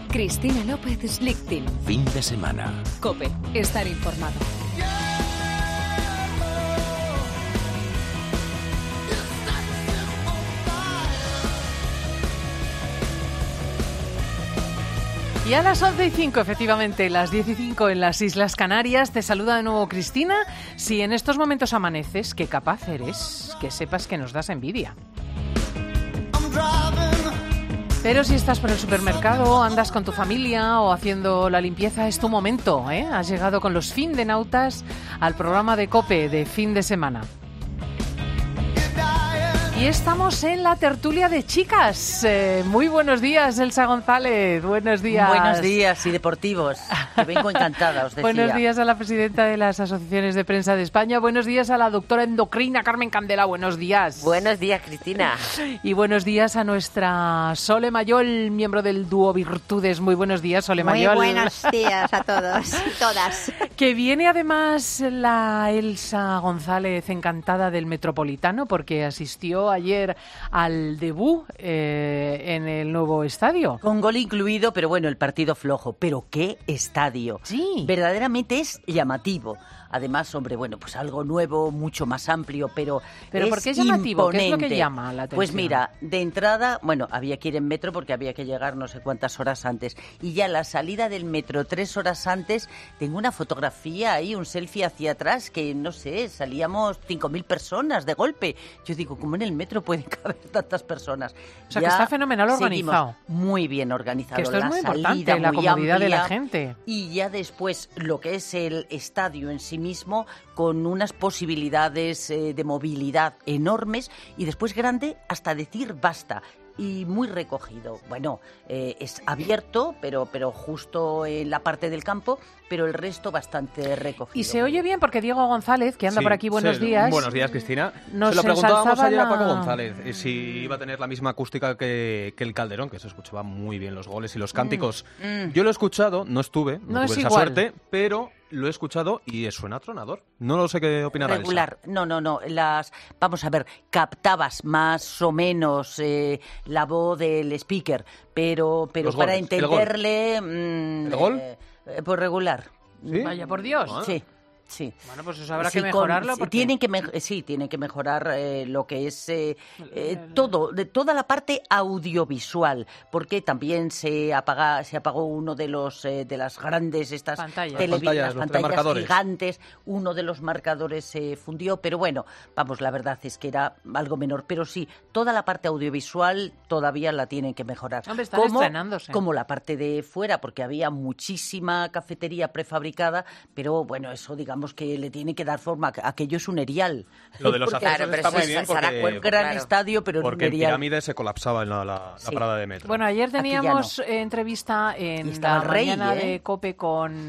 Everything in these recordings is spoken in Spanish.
Cristina López Slichting. Fin de semana. COPE. Estar informado. Y a las 11:05, efectivamente, las 10:05 en las Islas Canarias, te saluda de nuevo Cristina. Si en estos momentos amaneces, qué capaz eres, que sepas que nos das envidia. Pero si estás por el supermercado, andas con tu familia o haciendo la limpieza, es tu momento, ¿eh? Has llegado con los Findenautas al programa de COPE de fin de semana. Y estamos en la tertulia de chicas. Muy buenos días, Elsa González. Buenos días. Buenos días y deportivos. Que vengo encantada, os decía. Buenos días a la presidenta de las asociaciones de prensa de España. Buenos días a la doctora endocrina Carmen Candela. Buenos días. Buenos días, Cristina. Y buenos días a nuestra Sole Mayol, miembro del dúo Virtudes. Muy buenos días, Sole Mayol. Muy buenos días a todos y todas. Que viene además la Elsa González encantada del Metropolitano porque asistió ayer al debut en el nuevo estadio. Con gol incluido, pero bueno, el partido flojo. Pero qué estadio. Sí. Verdaderamente es llamativo. Además, hombre, bueno, pues algo nuevo, mucho más amplio, pero es ¿por qué es llamativo? imponente. ¿Qué es lo que llama la atención? Pues mira, de entrada, bueno, había que ir en metro porque había que llegar no sé cuántas horas antes. Y ya la salida del metro 3 horas antes, tengo una fotografía ahí, un selfie hacia atrás, que no sé, salíamos 5.000 personas de golpe. Yo digo, ¿cómo en el metro pueden caber tantas personas? O sea, que está fenomenal organizado. Muy bien organizado. Que esto es la muy salida, importante, la muy comodidad amplia, de la gente. Y ya después, lo que es el estadio en sí mismo, con unas posibilidades de movilidad enormes y después grande hasta decir basta. Y muy recogido. Bueno, es abierto, pero justo en la parte del campo, pero el resto bastante recogido. Y se oye bien porque Diego González, que anda por aquí, buenos días. Buenos días, Cristina. Nos se lo preguntábamos ensalzaba ayer a Paco González si iba a tener la misma acústica que el Calderón, que se escuchaba muy bien los goles y los cánticos. Yo lo he escuchado, no tuve No es esa igual. suerte, pero lo he escuchado y suena atronador. No lo sé qué opinará Elsa. Regular. No. Vamos a ver, captabas más o menos la voz del speaker, pero Los para goles, entenderle... ¿El gol? Pues regular. ¿Sí? Vaya por Dios. Ah. Sí. Bueno, pues eso habrá Sí, que mejorarlo. Porque... tienen que mejorar lo que es toda la parte audiovisual, porque también se apagó uno de los de las grandes estas Pantallas. las Los pantallas telemarcadores. gigantes, uno de los marcadores se fundió, pero bueno, vamos, la verdad es que era algo menor, pero sí, toda la parte audiovisual todavía la tienen que mejorar. Hombre, están estrenándose. Como la parte de fuera, porque había muchísima cafetería prefabricada, pero bueno, eso digamos que le tiene que dar forma. Aquello es un erial. Lo de los Porque accesos pero está muy eso bien se hará porque, cuerpo, gran claro. estadio, pero en un porque en erial. Pirámide se colapsaba en la Sí. parada de metro. Bueno, ayer Aquí ya teníamos no. entrevista Y en estaba la el Rey, mañana ¿eh? de COPE con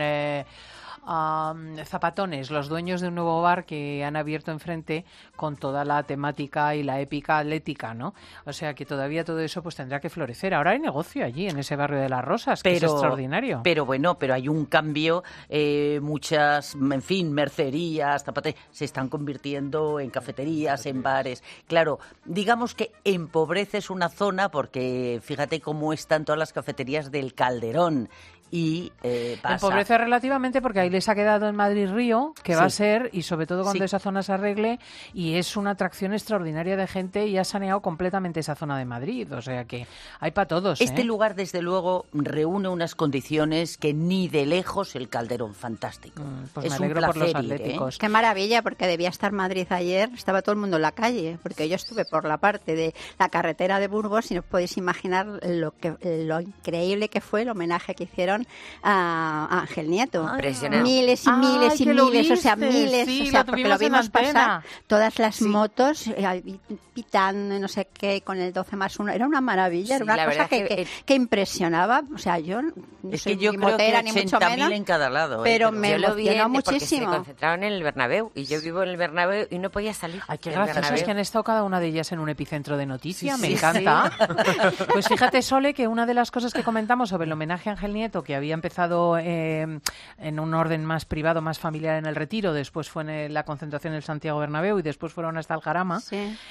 Zapatones, los dueños de un nuevo bar que han abierto enfrente con toda la temática y la épica atlética, ¿no? O sea que todavía todo eso pues tendrá que florecer. Ahora hay negocio allí, en ese barrio de Las Rosas, que es extraordinario. Pero bueno, pero hay un cambio, muchas, en fin, mercerías, se están convirtiendo en cafeterías, en bares. Claro, digamos que empobreces una zona porque fíjate cómo están todas las cafeterías del Calderón. Y pasa. Empobrece relativamente porque ahí les ha quedado en Madrid Río, que va a ser, y sobre todo cuando Sí. esa zona se arregle, y es una atracción extraordinaria de gente y ha saneado completamente esa zona de Madrid. O sea que hay para todos. Este ¿eh? lugar, desde luego, reúne unas condiciones que ni de lejos el Calderón fantástico. Pues es me un alegro por los placer ir, atléticos. Qué maravilla, porque debía estar Madrid ayer, estaba todo el mundo en la calle, porque yo estuve por la parte de la carretera de Burgos y no os podéis imaginar lo increíble que fue el homenaje que hicieron a Ángel Nieto. Impresionante. Miles y miles y que lo miles, o sea, viste, miles, sí, o sea, lo porque tuvimos lo en vimos antena. pasar, todas las motos pitando, no sé qué, con el 12+1, era una maravilla, era Sí, una la cosa verdad es que impresionaba, o sea, yo no Es soy que yo creo que motera ni mucho 80.000 menos, en cada lado. pero me Yo lo vi emocionó porque se muchísimo. concentraron en el Bernabéu y yo vivo en el Bernabéu y no podía salir. Ay, qué del gracioso, es Bernabéu. que han estado cada una de ellas en un epicentro de noticias, Sí, me sí, encanta. Pues fíjate, Sole, que una de las cosas que comentamos sobre el homenaje a Ángel Nieto, porque había empezado en un orden más privado, más familiar en el Retiro, después fue en la concentración del Santiago Bernabéu y después fueron hasta el Jarama,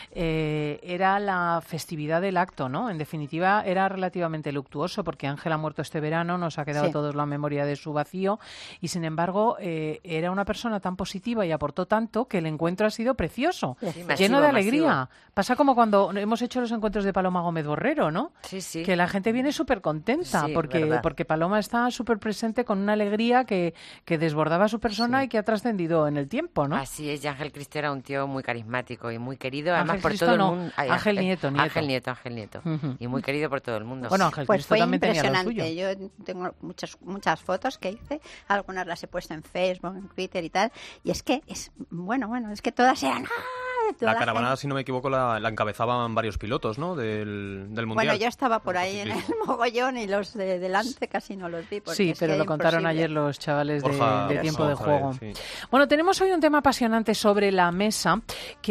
era la festividad del acto, ¿no? En definitiva, era relativamente luctuoso porque Ángel ha muerto este verano, nos ha quedado a todos la memoria de su vacío y, sin embargo, era una persona tan positiva y aportó tanto que el encuentro ha sido precioso, lleno de alegría. Pasa como cuando hemos hecho los encuentros de Paloma Gómez Borrero, ¿no? Sí. Que la gente viene súper contenta porque Paloma está súper presente con una alegría que desbordaba su persona y que ha trascendido en el tiempo, ¿no? Así es, y Ángel Cristo era un tío muy carismático y muy querido, además Ángel por Cristo todo el mundo. Ángel Nieto. Ángel Nieto. Y muy querido por todo el mundo. Bueno, Ángel Pues Cristo fue también tenía lo impresionante. suyo. Yo tengo muchas fotos que hice, algunas las he puesto en Facebook, en Twitter y tal, y es que es es que todas eran La caravana, si no me equivoco, la encabezaban varios pilotos, ¿no? Del Mundial. Bueno, yo estaba por ahí en el mogollón y los de delante casi no los vi. Sí, pero lo contaron ayer los chavales de Tiempo de Juego. Sí. Bueno, tenemos hoy un tema apasionante sobre la mesa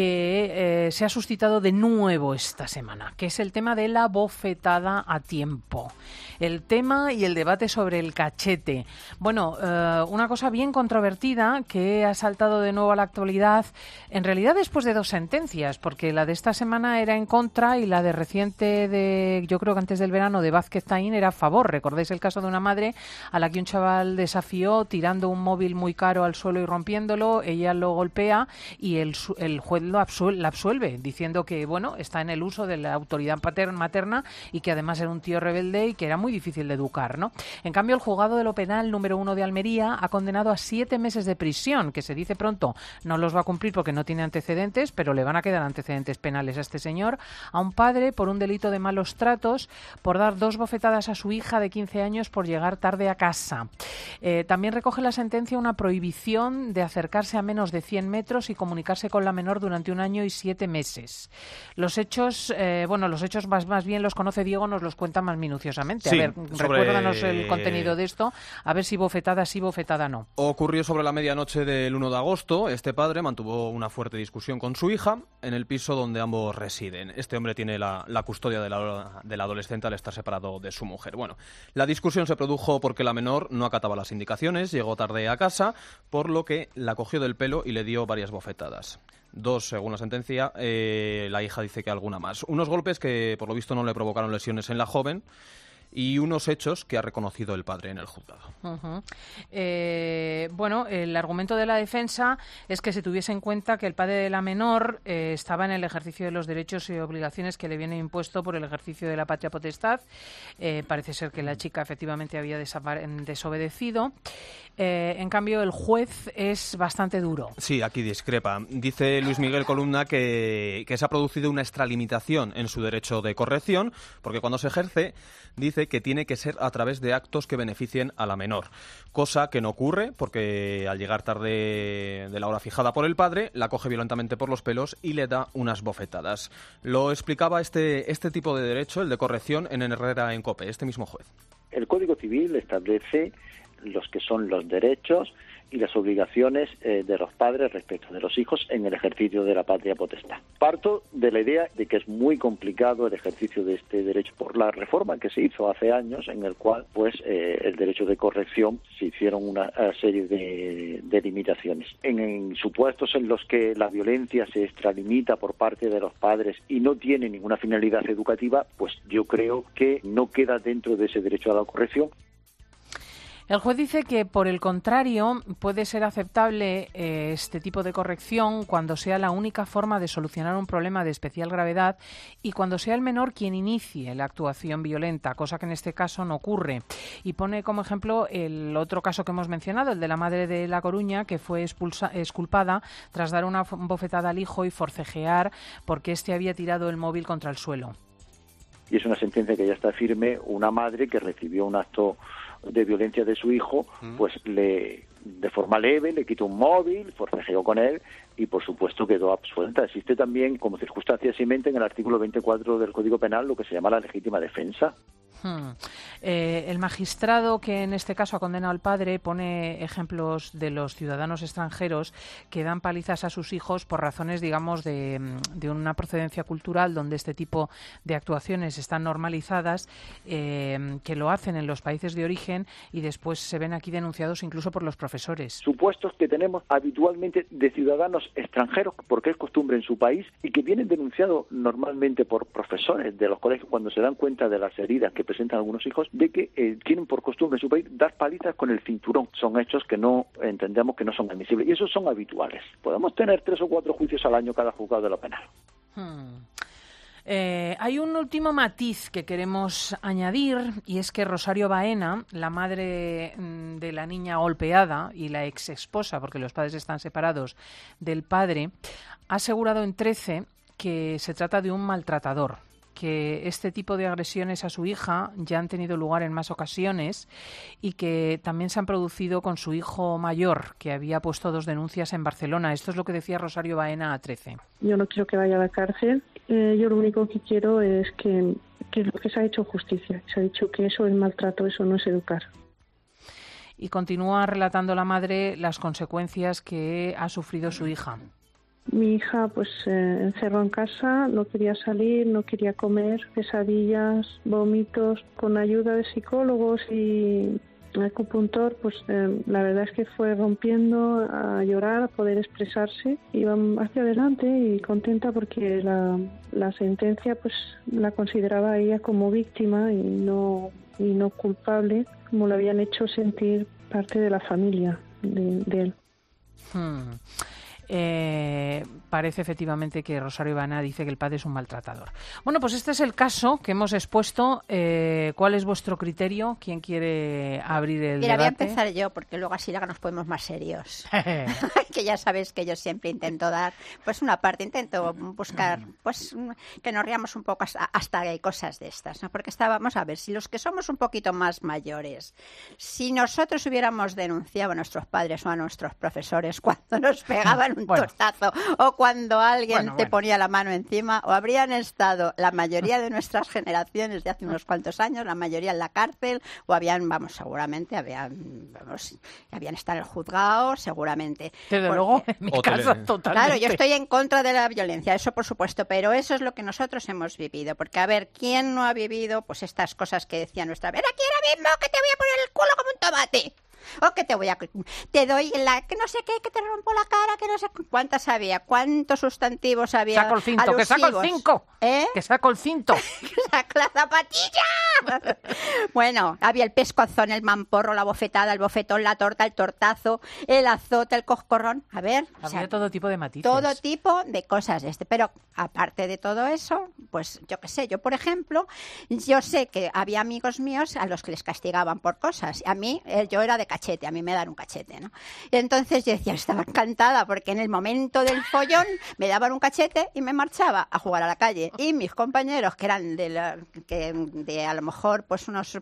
que se ha suscitado de nuevo esta semana, que es el tema de la bofetada a tiempo. El tema y el debate sobre el cachete. Bueno, una cosa bien controvertida que ha saltado de nuevo a la actualidad, en realidad después de 2 sentencias, porque la de esta semana era en contra y la de reciente, yo creo que antes del verano, de Vázquez Taín era a favor. ¿Recordáis el caso de una madre a la que un chaval desafió tirando un móvil muy caro al suelo y rompiéndolo? Ella lo golpea y el juez la absuelve, diciendo que, bueno, está en el uso de la autoridad materna y que además era un tío rebelde y que era muy difícil de educar, ¿no? En cambio, el juzgado de lo penal número 1 de Almería ha condenado a 7 meses de prisión, que se dice pronto no los va a cumplir porque no tiene antecedentes, pero le van a quedar antecedentes penales a este señor, a un padre por un delito de malos tratos, por dar 2 bofetadas a su hija de 15 años por llegar tarde a casa. También recoge la sentencia una prohibición de acercarse a menos de 100 metros y comunicarse con la menor durante 1 año y 7 meses. Los hechos, más bien los conoce Diego, nos los cuenta más minuciosamente. Sí, a ver, recuérdanos el contenido de esto, a ver si bofetada sí, bofetada no. Ocurrió sobre la medianoche del 1 de agosto. Este padre mantuvo una fuerte discusión con su hija en el piso donde ambos residen. Este hombre tiene la custodia de la adolescente al estar separado de su mujer. Bueno, la discusión se produjo porque la menor no acataba las indicaciones, llegó tarde a casa, por lo que la cogió del pelo y le dio varias bofetadas. 2, según la sentencia, la hija dice que alguna más. Unos golpes que, por lo visto, no le provocaron lesiones en la joven y unos hechos que ha reconocido el padre en el juzgado. El argumento de la defensa es que se tuviese en cuenta que el padre de la menor estaba en el ejercicio de los derechos y obligaciones que le vienen impuesto por el ejercicio de la patria potestad. Parece ser que la chica efectivamente había desobedecido. En cambio, el juez es bastante duro. Sí, aquí discrepa. Dice Luis Miguel Columna que se ha producido una extralimitación en su derecho de corrección, porque cuando se ejerce, dice que tiene que ser a través de actos que beneficien a la menor, cosa que no ocurre porque al llegar tarde de la hora fijada por el padre, la coge violentamente por los pelos y le da unas bofetadas. Lo explicaba este tipo de derecho, el de corrección, en Herrera en COPE, este mismo juez. El Código Civil establece los que son los derechos y las obligaciones de los padres respecto de los hijos en el ejercicio de la patria potestad. Parto de la idea de que es muy complicado el ejercicio de este derecho por la reforma que se hizo hace años, en el cual el derecho de corrección se hicieron una serie de limitaciones. En supuestos en los que la violencia se extralimita por parte de los padres y no tiene ninguna finalidad educativa, pues yo creo que no queda dentro de ese derecho a la corrección. El juez dice que, por el contrario, puede ser aceptable este tipo de corrección cuando sea la única forma de solucionar un problema de especial gravedad y cuando sea el menor quien inicie la actuación violenta, cosa que en este caso no ocurre. Y pone como ejemplo el otro caso que hemos mencionado, el de la madre de La Coruña, que fue exculpada tras dar una bofetada al hijo y forcejear porque éste había tirado el móvil contra el suelo. Y es una sentencia que ya está firme. Una madre que recibió un acto de violencia de su hijo, pues de forma leve le quitó un móvil, forcejeó con él y por supuesto quedó absuelta. Existe también como circunstancia simiente en el artículo 24 del Código Penal lo que se llama la legítima defensa. El magistrado que en este caso ha condenado al padre pone ejemplos de los ciudadanos extranjeros que dan palizas a sus hijos por razones, digamos, de una procedencia cultural donde este tipo de actuaciones están normalizadas, que lo hacen en los países de origen y después se ven aquí denunciados incluso por los profesores. Supuestos que tenemos habitualmente de ciudadanos extranjeros, porque es costumbre en su país, y que vienen denunciados normalmente por profesores de los colegios cuando se dan cuenta de las heridas que presentan algunos hijos, de que tienen por costumbre en su país dar palizas con el cinturón. Son hechos que no entendemos que no son admisibles, y esos son habituales. Podemos tener 3 o 4 juicios al año cada juzgado de lo penal. Hay un último matiz que queremos añadir, y es que Rosario Baena, la madre de la niña golpeada y la ex esposa, porque los padres están separados del padre, ha asegurado en 13 que se trata de un maltratador, que este tipo de agresiones a su hija ya han tenido lugar en más ocasiones y que también se han producido con su hijo mayor, que había puesto 2 denuncias en Barcelona. Esto es lo que decía Rosario Baena a 13. Yo no quiero que vaya a la cárcel. Yo lo único que quiero es que se ha hecho justicia. Se ha dicho que eso es maltrato, eso no es educar. Y continúa relatando la madre las consecuencias que ha sufrido su hija. Mi hija pues encerró en casa, no quería salir, no quería comer, pesadillas, vómitos. Con ayuda de psicólogos y acupuntor, pues la verdad es que fue rompiendo a llorar, a poder expresarse. Iba hacia adelante y contenta porque la sentencia pues la consideraba a ella como víctima y no culpable, como lo habían hecho sentir parte de la familia de él. Parece efectivamente que Rosario Baena dice que el padre es un maltratador. Bueno, pues este es el caso que hemos expuesto. ¿Cuál es vuestro criterio? ¿Quién quiere abrir el debate? Voy a empezar yo, porque luego así nos ponemos más serios. Que ya sabéis que yo siempre intento dar, pues una parte, intento buscar, pues que nos riamos un poco hasta hay cosas de estas, ¿no? Porque vamos a ver, si los que somos un poquito más mayores, si nosotros hubiéramos denunciado a nuestros padres o a nuestros profesores cuando nos pegaban un tortazo o cuando alguien te ponía la mano encima, o habrían estado la mayoría de nuestras generaciones de hace unos cuantos años, la mayoría en la cárcel, o seguramente habían estado en el juzgado, seguramente. Desde luego, en mi caso, totalmente. Claro, yo estoy en contra de la violencia, eso por supuesto, pero eso es lo que nosotros hemos vivido, porque a ver, ¿quién no ha vivido pues estas cosas que decía nuestra ven aquí ahora mismo que te voy a poner el culo como un tomate? O que te doy que no sé qué, que te rompo la cara, que no sé cuántas había, cuántos sustantivos había. Saco el cinto, que saco el 5. Que saco el cinto. Que saco la zapatilla. Bueno, había el pescozón, el mamporro, la bofetada, el bofetón, la torta, el tortazo, el azote, el coscorrón. A ver. Había todo tipo de matices. Todo tipo de cosas de Pero aparte de todo eso, pues yo qué sé, yo por ejemplo, yo sé que había amigos míos a los que les castigaban por cosas. A mí, yo era de cachete, a mí me dan un cachete, ¿no? Y entonces yo decía, estaba encantada porque en el momento del follón me daban un cachete y me marchaba a jugar a la calle. Y mis compañeros, que eran de a lo mejor pues unos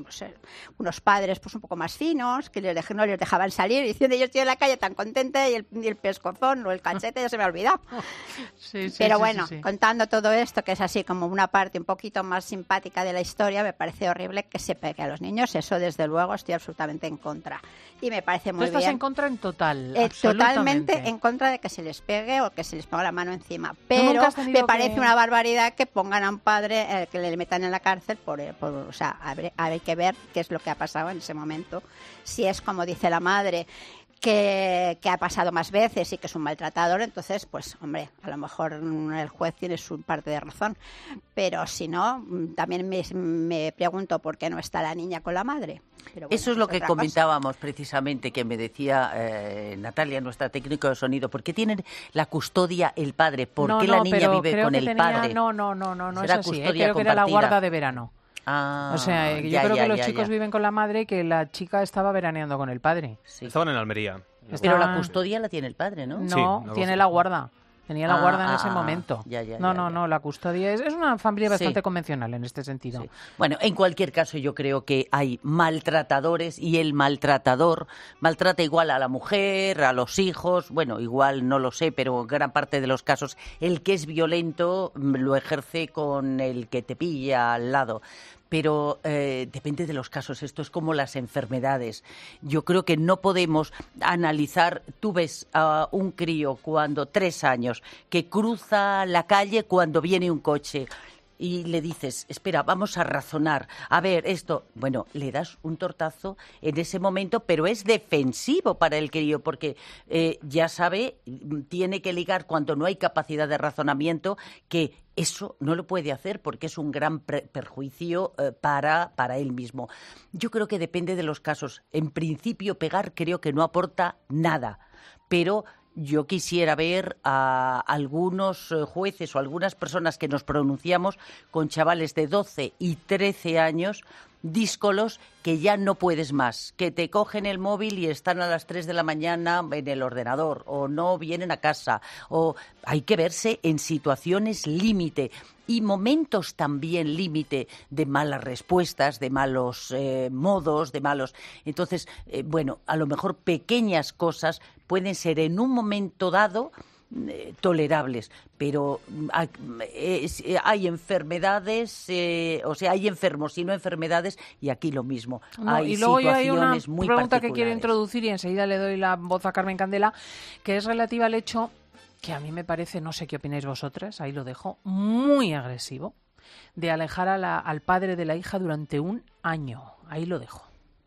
padres pues un poco más finos, que no les dejaban salir, diciendo yo estoy en la calle tan contenta y el pescozón o el cachete ya se me ha olvidado. Pero bueno, contando todo esto, que es así como una parte un poquito más simpática de la historia, me parece horrible que se pegue a los niños. Eso desde luego estoy absolutamente en contra. Y me parece muy bien. ¿Tú estás en contra en total? Totalmente en contra de que se les pegue o que se les ponga la mano encima. Pero me parece una barbaridad que pongan a un padre, que le metan en la cárcel o sea, hay que ver qué es lo que ha pasado en ese momento. Si es como dice la madre, que ha pasado más veces y que es un maltratador, entonces, pues, hombre, a lo mejor el juez tiene su parte de razón. Pero si no, también me pregunto por qué no está la niña con la madre. Pero bueno, eso es lo que comentábamos precisamente, que me decía Natalia, nuestra técnica de sonido. ¿Por qué tienen la custodia el padre? ¿Por qué la niña vive con el padre? No es así. Creo que era la guarda de verano. O sea, yo creo que los chicos viven con la madre y que la chica estaba veraneando con el padre. Sí. Estaban en Almería. Pero la custodia la tiene el padre, ¿no? No, sí, tiene la guarda. Tenía la guarda en ese momento. No, la custodia es una familia bastante convencional en este sentido. Sí. Bueno, en cualquier caso yo creo que hay maltratadores y el maltratador maltrata igual a la mujer, a los hijos, bueno, igual no lo sé, pero en gran parte de los casos el que es violento lo ejerce con el que te pilla al lado. pero depende de los casos. Esto es como las enfermedades. Yo creo que no podemos analizar. Tú ves a un crío cuando 3 años que cruza la calle cuando viene un coche y le dices, espera, vamos a razonar, a ver, esto, bueno, le das un tortazo en ese momento, pero es defensivo para el crío, porque ya sabe, tiene que ligar cuando no hay capacidad de razonamiento, que eso no lo puede hacer porque es un gran perjuicio para él mismo. Yo creo que depende de los casos. En principio, pegar creo que no aporta nada, pero yo quisiera ver a algunos jueces o algunas personas que nos pronunciamos con chavales de 12 y 13 años, díscolos, que ya no puedes más, que te cogen el móvil y están a las 3 de la mañana en el ordenador, o no vienen a casa, o hay que verse en situaciones límite y momentos también límite de malas respuestas, de malos modos, de malos... Entonces, bueno, a lo mejor pequeñas cosas pueden ser en un momento dado tolerables, pero hay enfermedades, hay enfermos y no enfermedades, y aquí lo mismo. No, hay y luego situaciones hay una muy pregunta particulares. que quiero introducir y enseguida le doy la voz a Carmen Candela, que es relativa al hecho que a mí me parece, no sé qué opináis vosotras, ahí lo dejo, muy agresivo, de alejar al padre de la hija durante 1 año. Ahí lo dejo.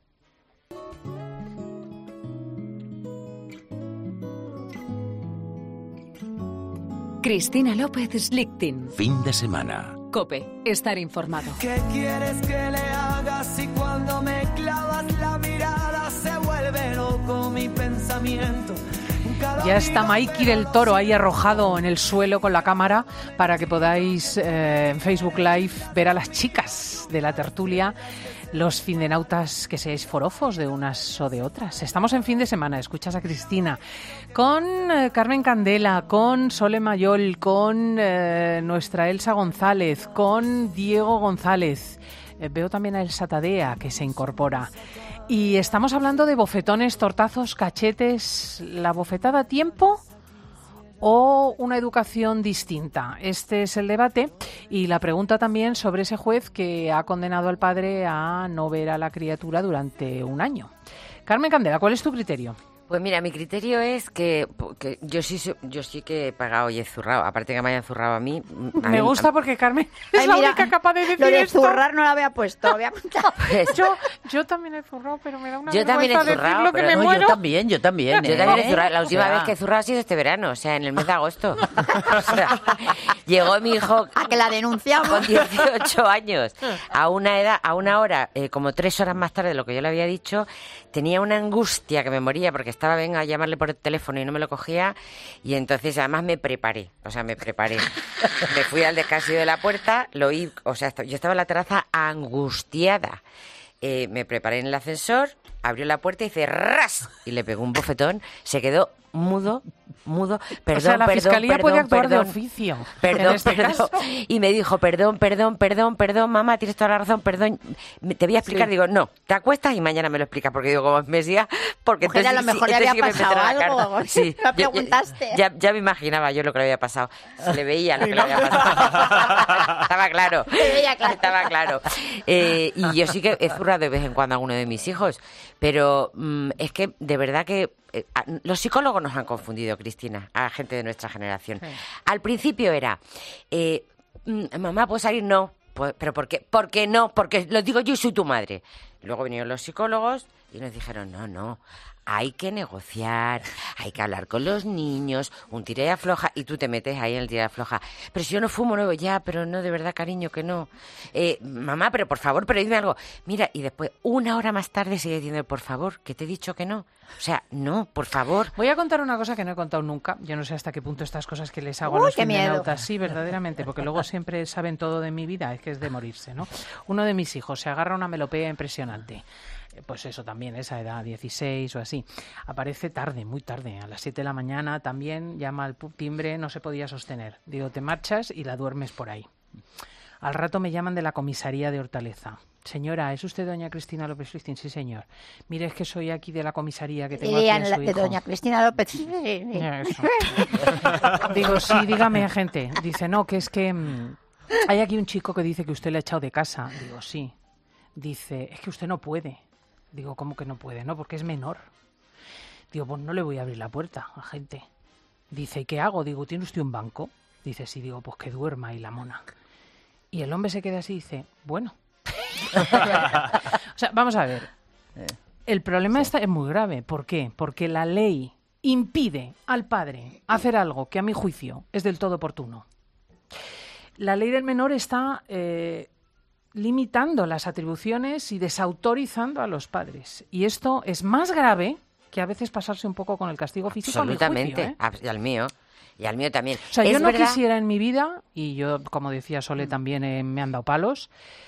Cristina López Slichting. Fin de semana. COPE. Estar informado. ¿Qué quieres que le haga si cuando me clavas la mirada se vuelve loco mi pensamiento? Ya está Maiki del Toro ahí arrojado en el suelo con la cámara para que podáis en Facebook Live ver a las chicas de la tertulia, los findenautas que seáis forofos de unas o de otras. Estamos en fin de semana, escuchas a Cristina con Carmen Candela, con Sole Mayol, con nuestra Elsa González, con Diego González. Veo también a Elsa Tadea que se incorpora. Y estamos hablando de bofetones, tortazos, cachetes, ¿la bofetada a tiempo o una educación distinta? Este es el debate y la pregunta también sobre ese juez que ha condenado al padre a no ver a la criatura durante 1 año. Carmen Candela, ¿cuál es tu criterio? Pues mira, mi criterio es que yo sí que he pagado y he zurrado. Aparte que me hayan zurrado a mí... Me gusta porque Carmen es la única capaz de decir lo de esto. zurrar no lo había puesto, lo había apuntado. Pues, Yo también he zurrado, pero me da una Yo también he vergüenza zurrado, decirlo que pero me no, muero. Yo también. Yo también he zurrado. La última O sea, vez que he zurrado ha sido este verano, o sea, en el mes de agosto. O sea, llegó mi hijo A que la denunciamos. con 18 años a una hora, como 3 horas más tarde de lo que yo le había dicho. Tenía una angustia que me moría porque estaba a llamarle por el teléfono y no me lo cogía, y entonces además me preparé. Me fui al descansillo de la puerta, lo oí, o sea, yo estaba en la terraza angustiada. Me preparé en el ascensor, abrió la puerta y hice ras y le pegó un bofetón, se quedó mudo, perdón, o sea, la fiscalía puede actuar de perdón, oficio. Perdón, en este caso. Y me dijo, perdón, mamá, tienes toda la razón, perdón, te voy a explicar. Sí. Digo, no, te acuestas y mañana me lo explicas, porque digo, como me siga, porque Mujer, entonces, a lo mejor le entonces había sí que me pasado meterá la algo. carta. Sí, ¿No preguntaste? Ya me imaginaba yo lo que le había pasado. Se le veía lo que le había pasado. Estaba claro. Se veía claro. Estaba claro. Y yo sí que he zurrado de vez en cuando a alguno de mis hijos, pero es que de verdad que los psicólogos nos han confundido, Cristina, a gente de nuestra generación. Sí. Al principio era, mamá, ¿puedo salir? No. Pues, ¿pero por qué? ¿Por qué no? Porque lo digo yo y soy tu madre. Luego vinieron los psicólogos y nos dijeron, no, hay que negociar, hay que hablar con los niños, un tira y afloja, y tú te metes ahí en el tira y afloja. Pero si yo no fumo, no, ya, pero no, de verdad, cariño, que no. Mamá, pero por favor, pero dime algo. Mira, y después, 1 hora más tarde sigue diciendo, por favor, que te he dicho que no. O sea, no, por favor. Voy a contar una cosa que no he contado nunca. Yo no sé hasta qué punto estas cosas que les hago a los findenautas. Sí, verdaderamente, porque luego siempre saben todo de mi vida, es que es de morirse, ¿no? Uno de mis hijos se agarra una melopea impresionante. Pues eso también, esa edad, 16 o así. Aparece tarde, muy tarde, a las 7 de la mañana también, llama al timbre, no se podía sostener. Digo, te marchas y la duermes por ahí. Al rato me llaman de la comisaría de Hortaleza. Señora, ¿es usted doña Cristina López Slichting? Sí, señor. Mire, es que soy aquí de la comisaría que tengo aquí a su hijo. Doña Cristina López. Eso. Digo, sí, dígame, agente. Dice, no, que es que hay aquí un chico que dice que usted le ha echado de casa. Digo, sí. Dice, es que usted no puede. Digo, ¿cómo que no puede? No, porque es menor. Digo, pues no le voy a abrir la puerta a gente. Dice, ¿y qué hago? Digo, ¿tiene usted un banco? Dice, sí. Digo, pues que duerma ahí la mona. Y el hombre se queda así y dice, bueno. O sea, vamos a ver. El problema es muy grave. ¿Por qué? Porque la ley impide al padre hacer algo que a mi juicio es del todo oportuno. La ley del menor está limitando las atribuciones y desautorizando a los padres. Y esto es más grave que a veces pasarse un poco con el castigo físico. Absolutamente, a mi juicio, y al mío. Y al mío también. O sea, yo no quisiera en mi vida, y yo, como decía Sole, también me han dado palos,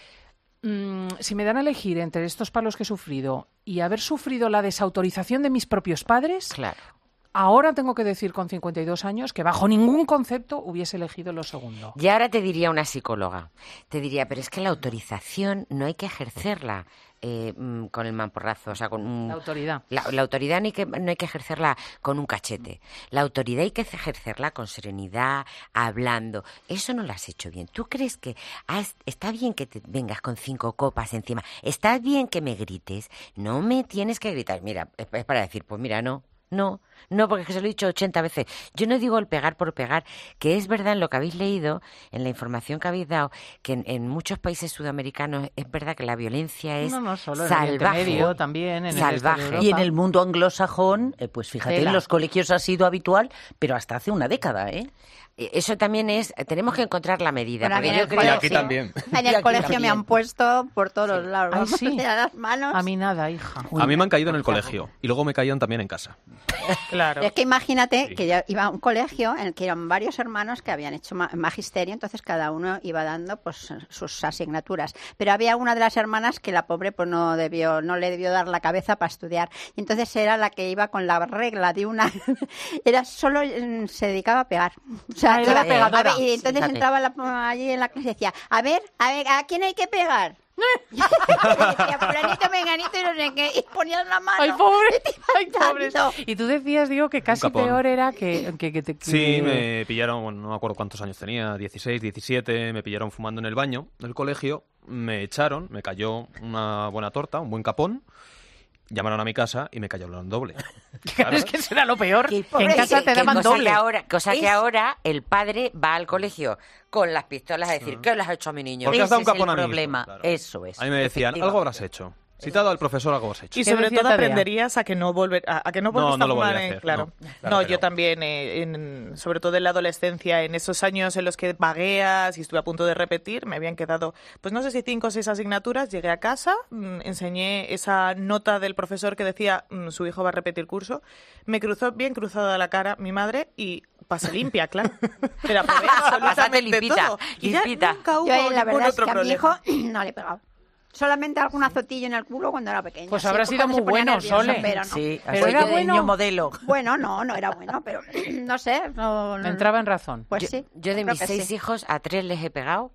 si me dan a elegir entre estos palos que he sufrido y haber sufrido la desautorización de mis propios padres, claro. Ahora tengo que decir con 52 años que bajo ningún concepto hubiese elegido lo segundo. Y ahora te diría una psicóloga, te diría, pero es que la autorización no hay que ejercerla con el mamporrazo, o sea, con la autoridad. La autoridad no hay que ejercerla con un cachete. La autoridad hay que ejercerla con serenidad, hablando. Eso no lo has hecho bien. ¿Tú crees que está bien que te vengas con 5 copas encima? ¿Está bien que me grites? No me tienes que gritar. Mira, es para decir, pues mira, no, porque es que se lo he dicho 80 veces. Yo no digo el pegar por pegar, que es verdad en lo que habéis leído, en la información que habéis dado, que en muchos países sudamericanos es verdad que la violencia es solo salvaje. En el Medio, también, en salvaje. el este y en el mundo anglosajón, pues fíjate, en los colegios ha sido habitual, pero hasta hace una década, ¿eh? Eso también tenemos que encontrar la medida. Bueno, porque yo creo y aquí también. En el colegio me han puesto por todos los lados. Ay, sí. Las manos. A mí nada, hija. A mí me han caído en el colegio y luego me caían también en casa. Claro. Es que imagínate que yo iba a un colegio en el que eran varios hermanos que habían hecho magisterio, entonces cada uno iba dando pues sus asignaturas. Pero había una de las hermanas que la pobre pues no le debió dar la cabeza para estudiar. Y entonces era la que iba con la regla de una... era solo se dedicaba a pegar. O sea, era la pegadora. Y entonces entraba allí en la clase y decía, a ver, ¿a quién hay que pegar? Y decía, fulanito, menganito y no sé qué, y ponías la mano. ¡Ay, pobre! ¡Ay, pobre! Y tú decías, digo, que casi peor era que te... Sí, me pillaron, bueno, no me acuerdo cuántos años tenía, 16, 17, me pillaron fumando en el baño del colegio, me echaron, me cayó una buena torta, un buen capón. Llamaron a mi casa y me cayeron doble. Claro. Es que eso era lo peor. Que en casa te daban cosa doble. Que ahora el padre va al colegio con las pistolas a decir, ¿qué le has hecho a mi niño? Porque has dado un capón es el a mi problema. hijo, claro. Eso es. A mí me decían, algo habrás hecho. Citado al profesor, algo has hecho. Y sobre todo aprenderías a que no vuelves a no lo volví a hacer, claro. No, yo también, sobre todo en la adolescencia, en esos años en los que vagueas y estuve a punto de repetir, me habían quedado, pues no sé si 5 o 6 asignaturas, llegué a casa, enseñé esa nota del profesor que decía su hijo va a repetir curso, me cruzó bien cruzada la cara mi madre y pasé limpia, claro. Pero aprobé absolutamente todo. Y ya nunca hubo la ningún verdad otro es que problema. a mi hijo no le he pegado. Solamente algún azotillo en el culo cuando era pequeño. Pues habrá sido muy bueno, Sole. Pero no. Sí, pero era bueno. Modelo. Bueno, no era bueno, pero no sé. No. Entraba en razón. Pues sí. Yo de mis 6 hijos, a 3 les he pegado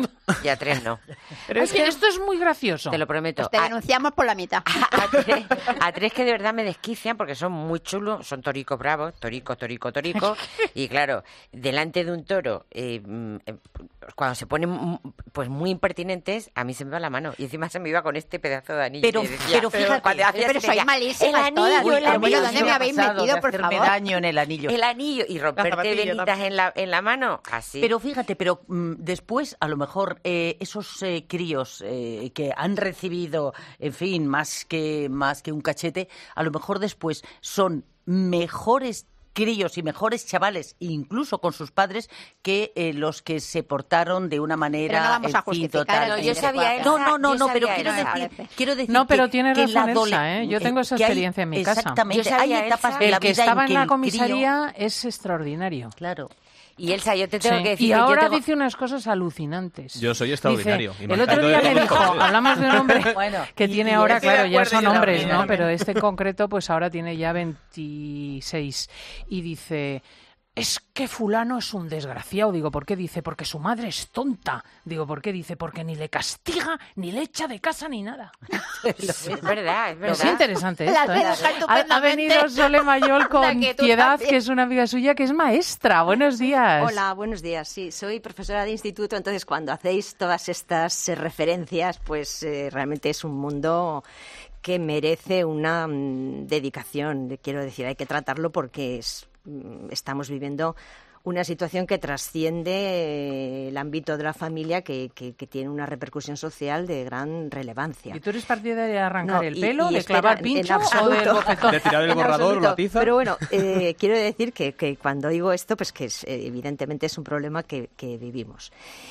y a 3 no. Pero es que esto es muy gracioso. Te lo prometo. Pues te denunciamos por la mitad. A 3 que de verdad me desquician porque son muy chulos, son toricos bravos, torico. Y claro, delante de un toro, cuando se ponen pues muy impertinentes, a mí se me va la mano. Y encima se me iba con este pedazo de anillo. Pero fíjate, pero soy malísima. El anillo. Bueno, ¿dónde me habéis metido, por favor? Daño en el anillo. El anillo y romperte venitas en la mano, así. Pero fíjate, después a lo mejor esos críos que han recibido, en fin, más que un cachete, a lo mejor después son mejores críos y mejores chavales, incluso con sus padres, que los que se portaron de una manera... Pero no vamos a justificar. No, yo sabía No, pero quiero decir no, pero tiene que razón Elsa, ¿eh? Yo tengo esa experiencia en mi casa. Exactamente. Yo Hay sabía, etapas de el la que vida estaba en en la el comisaría es extraordinario. Claro. Y Elsa, yo te tengo que decir... Y ahora yo tengo... dice unas cosas alucinantes. Yo soy extraordinario. Dice, el otro día me dijo, hablamos de un hombre que tiene ahora, claro, ya son hombres, ¿no? Pero este en concreto, pues ahora tiene ya 26. Y dice... es que fulano es un desgraciado. Digo, ¿por qué? Dice, porque su madre es tonta. Digo, ¿por qué? Dice, porque ni le castiga, ni le echa de casa, ni nada. Es verdad, es verdad. Es interesante esto, ¿eh? Ha venido Sole Mayol con Piedad, que es una amiga suya, que es maestra. Buenos días. Hola, buenos días. Sí, soy profesora de instituto, entonces cuando hacéis todas estas referencias, pues realmente es un mundo que merece una dedicación. Quiero decir, hay que tratarlo porque estamos viviendo una situación que trasciende el ámbito de la familia, que tiene una repercusión social de gran relevancia. ¿Y tú eres partidaria de arrancar el pelo, de clavar pincho o del bofetón? De tirar el borrador o la tiza. Pero bueno, quiero decir que cuando digo esto, pues que evidentemente es un problema que vivimos.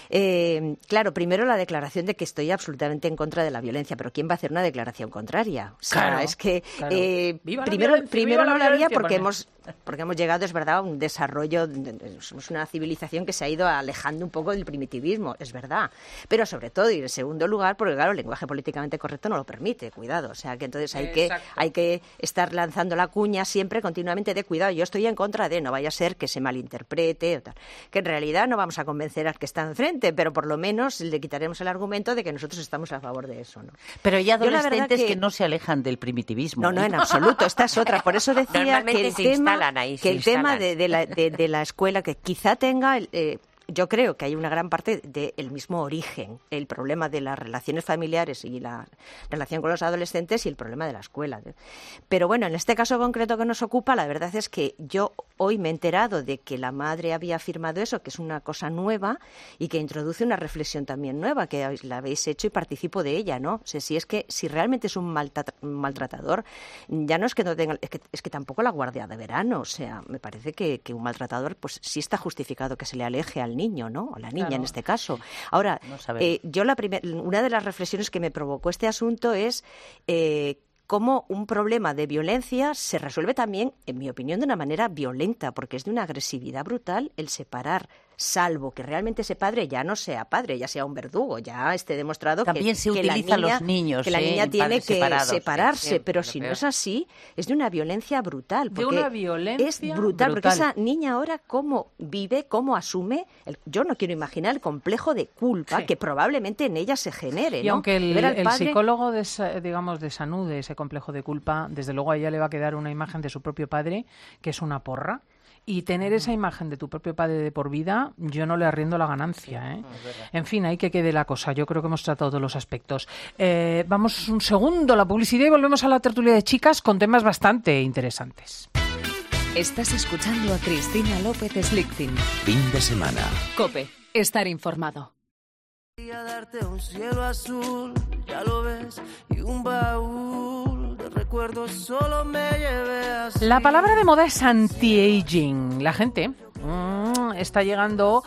Claro, primero la declaración de que estoy absolutamente en contra de la violencia, pero ¿quién va a hacer una declaración contraria? O sea, claro, es que claro. primero no lo haría porque hemos llegado, es verdad, a un desarrollo. Somos una civilización que se ha ido alejando un poco del primitivismo, es verdad. Pero sobre todo, y en segundo lugar, porque claro, el lenguaje políticamente correcto no lo permite, cuidado. O sea, que entonces hay que estar lanzando la cuña siempre, continuamente, de cuidado. Yo estoy en contra de, no vaya a ser que se malinterprete o tal. Que en realidad no vamos a convencer al que está enfrente, pero por lo menos le quitaremos el argumento de que nosotros estamos a favor de eso, ¿no? Pero hay adolescentes que no se alejan del primitivismo. No, en absoluto. Esta es otra. Por eso decía que el tema de la escuela, que quizá tenga yo creo que hay una gran parte del mismo origen, el problema de las relaciones familiares y la relación con los adolescentes y el problema de la escuela. Pero bueno, en este caso concreto que nos ocupa, la verdad es que yo hoy me he enterado de que la madre había afirmado eso, que es una cosa nueva y que introduce una reflexión también nueva, que la habéis hecho y participo de ella, ¿no? O sea, si realmente es un maltratador, ya no es que no tenga, es que tampoco la guardia de verano. O sea, me parece que un maltratador, pues sí está justificado que se le aleje al niño, ¿no? O la niña, claro, en este caso. Ahora, yo una de las reflexiones que me provocó este asunto es cómo un problema de violencia se resuelve también, en mi opinión, de una manera violenta, porque es de una agresividad brutal el separar, salvo que realmente ese padre ya no sea padre, ya sea un verdugo, ya esté demostrado también que se utiliza los niños, que la niña tiene que separarse, sí, pero si no es así, es de una violencia brutal. De una violencia es brutal, porque esa niña ahora cómo vive, cómo asume, yo no quiero imaginar el complejo de culpa que probablemente en ella se genere. Y ¿no? aunque el padre... psicólogo, desanude ese complejo de culpa, desde luego a ella le va a quedar una imagen de su propio padre, que es una porra. Y tener esa imagen de tu propio padre de por vida, yo no le arriendo la ganancia, ¿eh? En fin, ahí que quede la cosa. Yo creo que hemos tratado todos los aspectos. Vamos un segundo a la publicidad y volvemos a la tertulia de chicas con temas bastante interesantes. Estás escuchando a Cristina López Slichting. Fin de semana. COPE. Estar informado. Quería darte un cielo azul, ya lo ves, y un baúl de recuerdos solo me llevé así. La palabra de moda es anti-aging. La gente está llegando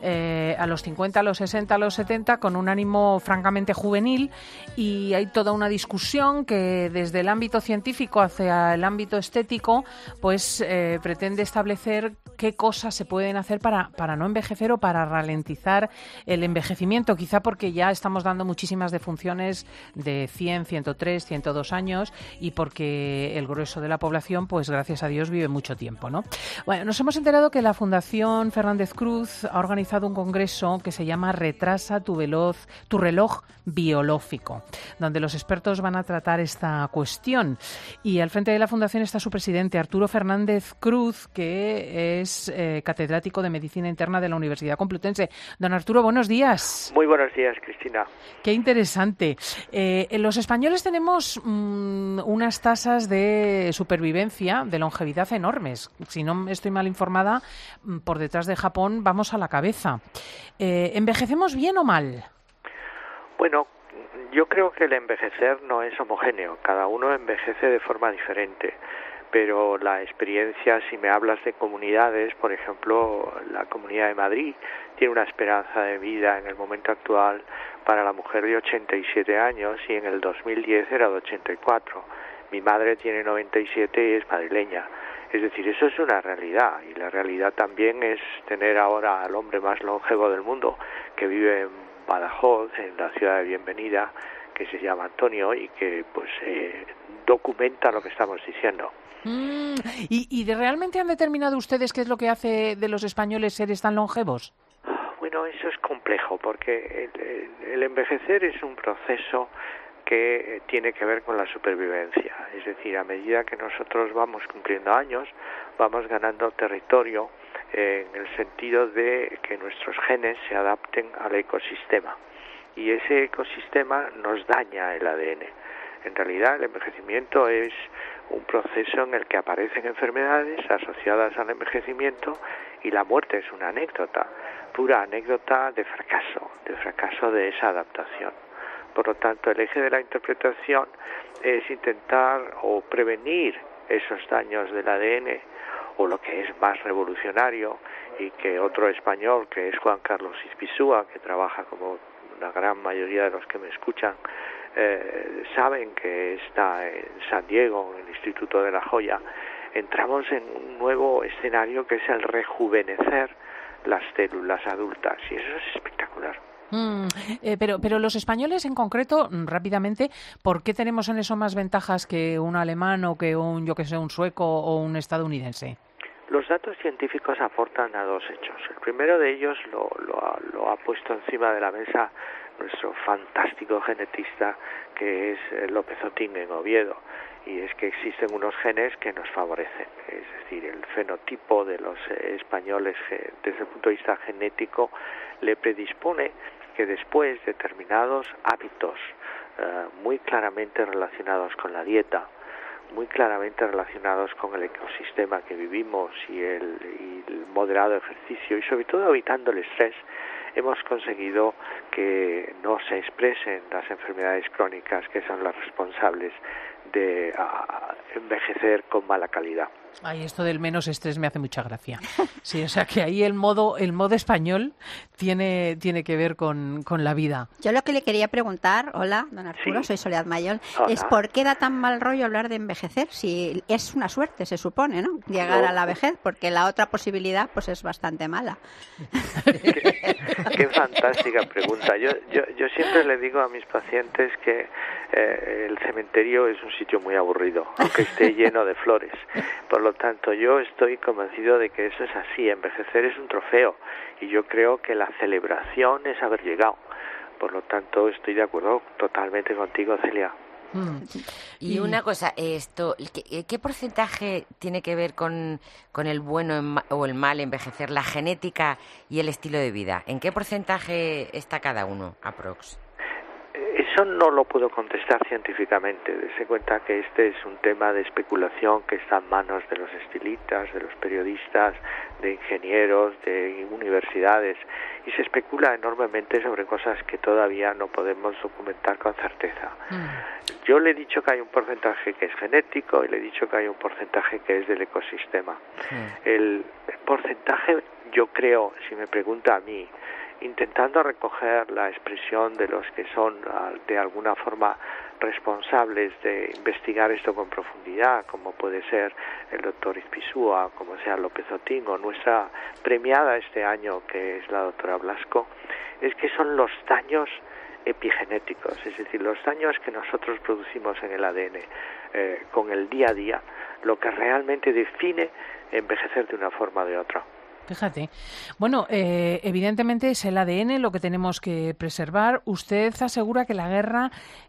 a los 50, a los 60, a los 70 con un ánimo francamente juvenil, y hay toda una discusión que desde el ámbito científico hacia el ámbito estético pues pretende establecer qué cosas se pueden hacer para no envejecer o para ralentizar el envejecimiento, quizá porque ya estamos dando muchísimas defunciones de 100, 103, 102 años y porque el grueso de la población, pues gracias a Dios, vive mucho tiempo, ¿no? Bueno, nos hemos enterado que la Fundación Fernández Cruz ha organizado un congreso que se llama Retrasa tu reloj biológico, donde los expertos van a tratar esta cuestión. Y al frente de la Fundación está su presidente, Arturo Fernández Cruz, que es catedrático de Medicina Interna de la Universidad Complutense. Don Arturo, buenos días. Muy buenos días, Cristina. Qué interesante. Los españoles tenemos unas tasas de supervivencia, de longevidad enormes. Si no estoy mal informada, por detrás de Japón vamos a la cabeza. ¿Envejecemos bien o mal? Bueno, yo creo que el envejecer no es homogéneo. Cada uno envejece de forma diferente. Pero la experiencia, si me hablas de comunidades, por ejemplo, la Comunidad de Madrid tiene una esperanza de vida en el momento actual para la mujer de 87 años y en el 2010 era de 84. Mi madre tiene 97 y es madrileña. Es decir, eso es una realidad, y la realidad también es tener ahora al hombre más longevo del mundo, que vive en Badajoz, en la ciudad de Bienvenida, que se llama Antonio y que pues documenta lo que estamos diciendo. ¿Y realmente han determinado ustedes qué es lo que hace de los españoles seres tan longevos? Bueno, eso es complejo porque el envejecer es un proceso que tiene que ver con la supervivencia. Es decir, a medida que nosotros vamos cumpliendo años, vamos ganando territorio en el sentido de que nuestros genes se adapten al ecosistema. Y ese ecosistema nos daña el ADN. En realidad, el envejecimiento es un proceso en el que aparecen enfermedades asociadas al envejecimiento y la muerte es una anécdota, pura anécdota de fracaso de esa adaptación. Por lo tanto, el eje de la interpretación es intentar o prevenir esos daños del ADN, o lo que es más revolucionario, y que otro español, que es Juan Carlos Ispizúa, que trabaja como la gran mayoría de los que me escuchan, saben que está en San Diego, en el Instituto de la Joya, entramos en un nuevo escenario que es el rejuvenecer las células adultas, y eso es espectacular. Pero los españoles en concreto, rápidamente, ¿por qué tenemos en eso más ventajas que un alemán o que un sueco o un estadounidense? Los datos científicos aportan a dos hechos. El primero de ellos lo ha puesto encima de la mesa nuestro fantástico genetista, que es López Otín en Oviedo, y es que existen unos genes que nos favorecen. Es decir, el fenotipo de los españoles desde el punto de vista genético le predispone que después determinados hábitos muy claramente relacionados con la dieta, muy claramente relacionados con el ecosistema que vivimos y el moderado ejercicio, y sobre todo evitando el estrés, hemos conseguido que no se expresen las enfermedades crónicas que son las responsables de envejecer con mala calidad. Ay, esto del menos estrés me hace mucha gracia. Sí, o sea que ahí el modo español tiene que ver con la vida. Yo lo que le quería preguntar, hola, don Arturo, sí. Soy Soledad Mayol, es ¿por qué da tan mal rollo hablar de envejecer? Si es una suerte, se supone, ¿no? Llegar a la vejez, porque la otra posibilidad pues es bastante mala. Qué fantástica pregunta. Yo siempre le digo a mis pacientes que el cementerio es un sitio muy aburrido, aunque esté lleno de flores. Por lo tanto, yo estoy convencido de que eso es así. Envejecer es un trofeo y yo creo que la celebración es haber llegado. Por lo tanto, estoy de acuerdo totalmente contigo, Celia. Y una cosa, ¿qué porcentaje tiene que ver con el bueno o el mal envejecer, la genética y el estilo de vida? ¿En qué porcentaje está cada uno, aprox? Eso no lo puedo contestar científicamente. Dese cuenta que este es un tema de especulación que está en manos de los estilistas, de los periodistas, de ingenieros, de universidades, y se especula enormemente sobre cosas que todavía no podemos documentar con certeza. Yo le he dicho que hay un porcentaje que es genético y le he dicho que hay un porcentaje que es del ecosistema. El porcentaje, yo creo, si me pregunta a mí, intentando recoger la expresión de los que son de alguna forma responsables de investigar esto con profundidad, como puede ser el doctor Ispizúa, como sea López Otín, o nuestra premiada este año, que es la doctora Blasco, es que son los daños epigenéticos, es decir, los daños que nosotros producimos en el ADN con el día a día, lo que realmente define envejecer de una forma o de otra. Fíjate. Bueno, evidentemente es el ADN lo que tenemos que preservar. Usted asegura que la guerra,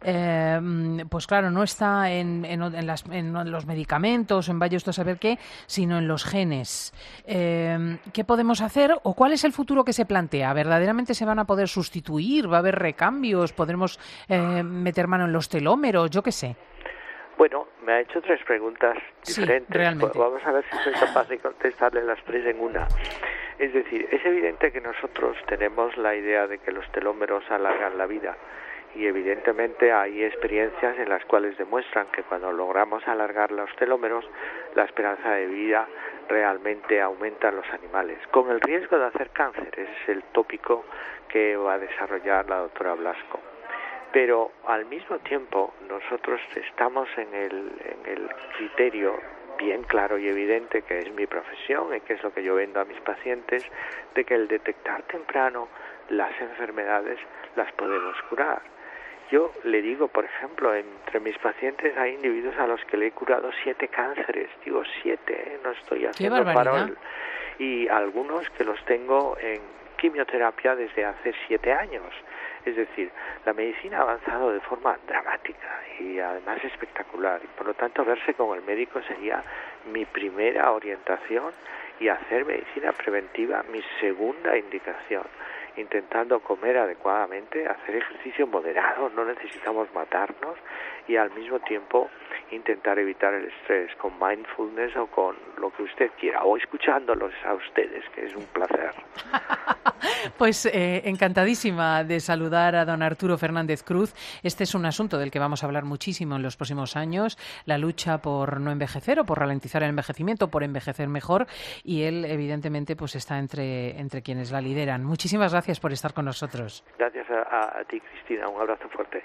pues claro, no está en los medicamentos, en vaya usted a saber qué, sino en los genes. ¿Qué podemos hacer o cuál es el futuro que se plantea? ¿Verdaderamente se van a poder sustituir? ¿Va a haber recambios? ¿Podremos meter mano en los telómeros? Yo qué sé. Bueno, me ha hecho tres preguntas diferentes. Sí, realmente. Vamos a ver si soy capaz de contestarle las tres en una. Es decir, es evidente que nosotros tenemos la idea de que los telómeros alargan la vida, y evidentemente hay experiencias en las cuales demuestran que cuando logramos alargar los telómeros, la esperanza de vida realmente aumenta en los animales, con el riesgo de hacer cáncer. Ese es el tópico que va a desarrollar la doctora Blasco. Pero al mismo tiempo nosotros estamos en el criterio bien claro y evidente, que es mi profesión y que es lo que yo vendo a mis pacientes, de que el detectar temprano las enfermedades las podemos curar. Yo le digo, por ejemplo, entre mis pacientes hay individuos a los que le he curado 7 cánceres. Digo 7, no estoy haciendo farol. Y algunos que los tengo en quimioterapia desde hace 7 años. Es decir, la medicina ha avanzado de forma dramática y además espectacular. Y por lo tanto, verse con el médico sería mi primera orientación y hacer medicina preventiva mi segunda indicación. Intentando comer adecuadamente, hacer ejercicio moderado, no necesitamos matarnos, y al mismo tiempo intentar evitar el estrés con mindfulness o con lo que usted quiera, o escuchándolos a ustedes, que es un placer. Pues encantadísima de saludar a don Arturo Fernández Cruz. Este es un asunto del que vamos a hablar muchísimo en los próximos años, la lucha por no envejecer o por ralentizar el envejecimiento, por envejecer mejor, y él evidentemente pues está entre quienes la lideran. Muchísimas gracias por estar con nosotros. Gracias a ti, Cristina. Un abrazo fuerte.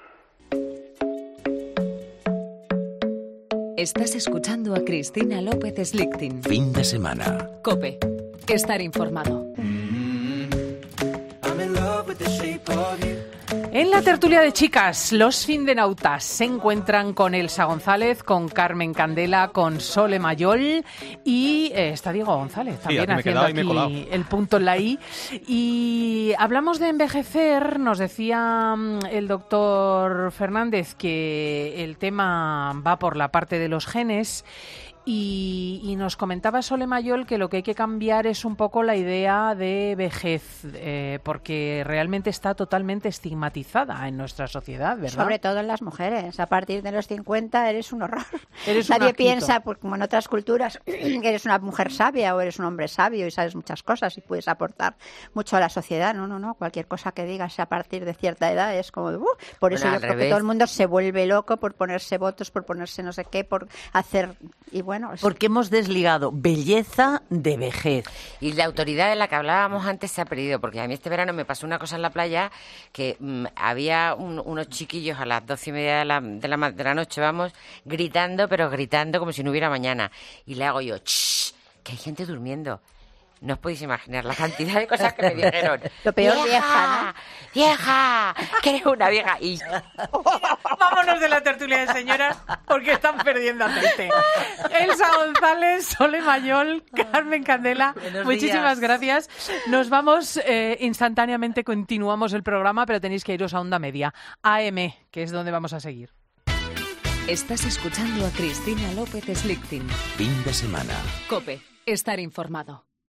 Estás escuchando a Cristina López Slichting. Fin de semana. COPE. Estar informado. En la tertulia de chicas, los findenautas se encuentran con Elsa González, con Carmen Candela, con Sole Mayol y está Diego González también haciendo aquí el punto en la I. Y hablamos de envejecer, nos decía el doctor Fernández que el tema va por la parte de los genes. Y nos comentaba Sole Mayol que lo que hay que cambiar es un poco la idea de vejez, porque realmente está totalmente estigmatizada en nuestra sociedad, ¿verdad? Sobre todo en las mujeres. A partir de los 50 eres un horror. Nadie piensa, pues, como en otras culturas, que eres una mujer sabia o eres un hombre sabio y sabes muchas cosas y puedes aportar mucho a la sociedad. No. Cualquier cosa que digas a partir de cierta edad es como... Por eso yo creo que todo el mundo se vuelve loco por ponerse votos, por ponerse no sé qué, por hacer... Y bueno, porque hemos desligado belleza de vejez. Y la autoridad de la que hablábamos antes se ha perdido, porque a mí este verano me pasó una cosa en la playa, que había unos chiquillos a las 12:30 de la noche, gritando, pero gritando como si no hubiera mañana. Y le hago yo, ¡shh!, que hay gente durmiendo. No os podéis imaginar la cantidad de cosas que me dijeron. Lo peor, vieja, ¿no? ¡Vieja! ¡Que eres una vieja! Y... Vámonos de la tertulia de señoras porque están perdiendo aceite. Elsa González, Sole Mayol, Carmen Candela, muchísimas gracias. Nos vamos instantáneamente, continuamos el programa, pero tenéis que iros a Onda Media, AM, que es donde vamos a seguir. Estás escuchando a Cristina López Slichting. Fin de semana. COPE. Estar informado.